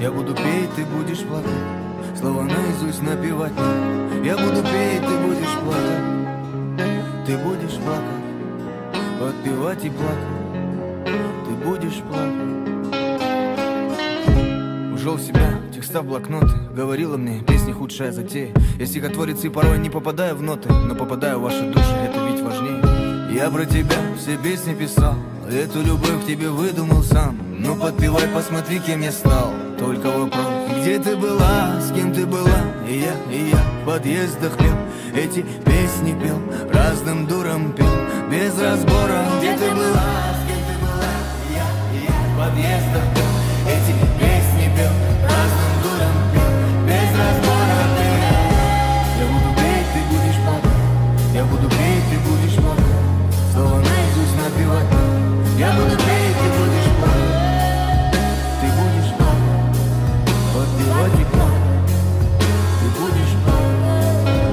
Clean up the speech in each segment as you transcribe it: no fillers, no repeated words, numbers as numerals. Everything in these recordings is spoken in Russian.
Я буду петь, ты будешь плакать, слова наизусть напевать мне. Я буду петь, ты будешь плакать, ты будешь плакать, подпевать и плакать, ты будешь плакать. Ушел в себя, текста в блокноты, говорила мне, песни худшая затея. Я стихотворец и порой не попадаю в ноты, но попадаю в ваши души, это ведь важнее. Я про тебя все песни писал, эту любовь к тебе выдумал сам. Ну подпевай, посмотри, кем я стал. Только вопрос, где ты была, с кем ты была? И я в подъездах пел, эти песни пел, разным дурам пел, без разбора. Где ты была, с кем ты была? И я в подъездах пел, эти песни пел, разным дурам пел, без разбора пел. Я буду петь, ты будешь плакать, я буду петь, ты будешь плакать, слова наизусть напевать. Я буду петь, ты будешь плакать, ты будешь плакать, подпевать и плакать, ты будешь плакать.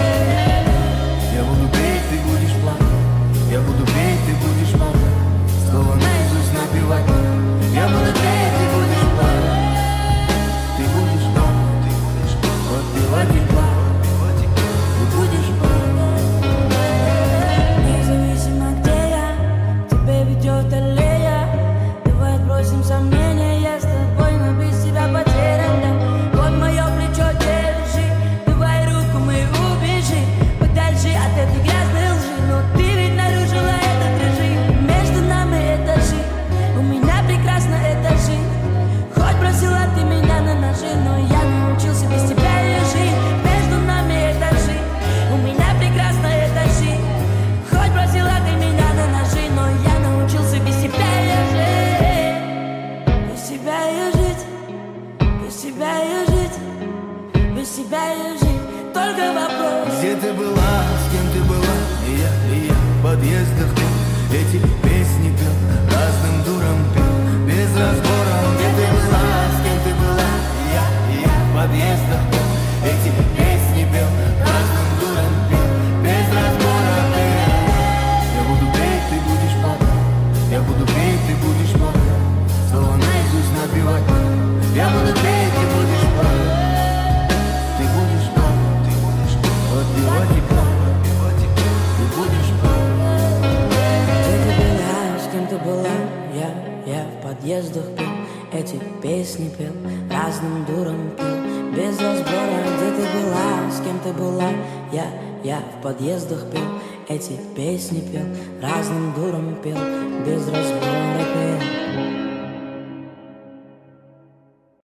Я буду петь, ты будешь плакать, я буду петь, ты будешь плакать, слова наизусть напевать. Я буду петь, ты будешь плакать, ты будешь плакать, подпевать и плакать, ты будешь плакать. Независимо где я, тебе ведет аллея. Давай отбросим сомнения, я с тобой, но без тебя потерян, да. Вот мое плечо держи, давай руку мы убежи подальше от этой грязной лжи. Но ты ведь нарушила этот режим, между нами этажи, у меня прекрасно это жить. Хоть бросила ты меня на ножи, но я научился без тебя и жить. Между нами этажи, у меня прекрасно это жить. Хоть бросила ты меня на ножи, но я научился без тебя и жить. Без тебя и жить, без тебя и жить, без тебя и жить. Только вопрос, где ты была, с кем ты была? И я в подъездах пел, эти песни пел, разным дурам пел, без разбора. Где ты была, с кем ты была? И я в подъездах пел, эти песни пел, разным дурам пел, без разбора пел. Я буду петь, ты будешь плакать, я буду петь, ты будешь плакать, слова наизусть напевать. Я буду петь, ты будешь плакать, ты будешь плакать, подпевать и плакать, ты будешь плакать. где ты была, с кем ты была? Я в подъездах пел, эти песни пел, разным дурам пел, без разбора. Где ты была, с кем ты была? Я в подъездах пел, эти песни пел, разным дурам пел, без разбора.